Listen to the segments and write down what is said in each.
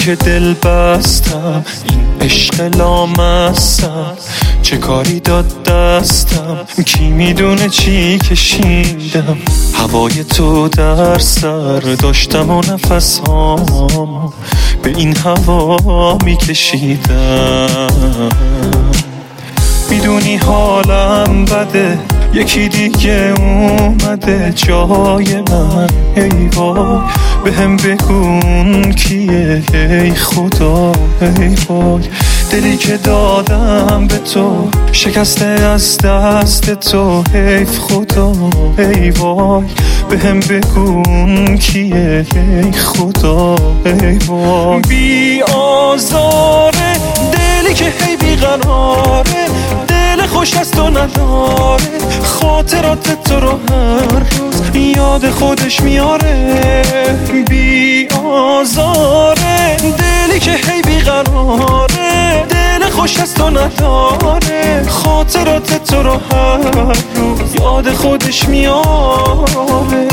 که دل بستم، این عشق لامستم، چه کاری داد دستم، کی میدونه چی کشیدم. هوای تو در سر داشتم و نفسام به این هوا میکشیدم. میدونی حالم بده، یکی دیگه اومده جای من. ای وای بهم بگون کیه، ای خدا ای وای. دلی که دادم به تو شکسته از دست تو، حیف خدا ای وای. بهم بگون کیه، ای خدا ای وای. بی آزاره دلی که هی بیقراره، دل خوش از تو نداره، خاطرات تو رو هر روز یاد خودش میاره. بی آزاره دلی که هی بیقراره، دل خوش از تو نداره، خاطرات تو رو هر روز یاد خودش میاره.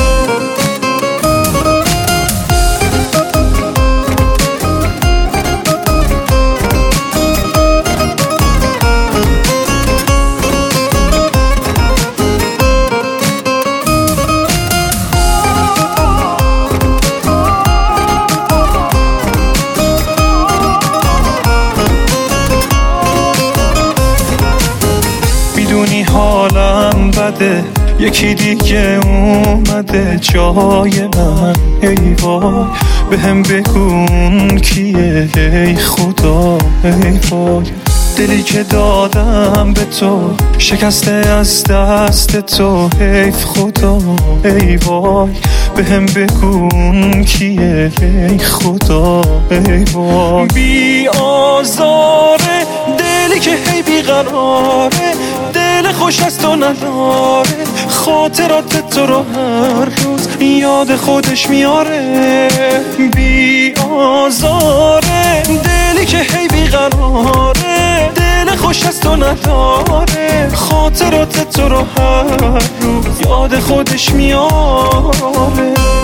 میدونی حالم بده، یکی دیگه اومده جای من. ای وای بهم بگون کیه، ای خدا ای وای. دلی که دادم به تو شکسته از دست تو، حیف خدا ای وای. بهم بگون کیه، ای خدا ای وای. بی آزاره دلی که هی بیقراره، دل خوش از تو نداره، خاطرات تو رو هر روز یاد خودش میاره. بی آزاره دلی که هی بیقراره، دل خوش از تو نداره، خاطرات تو رو هر روز یاد خودش میاره.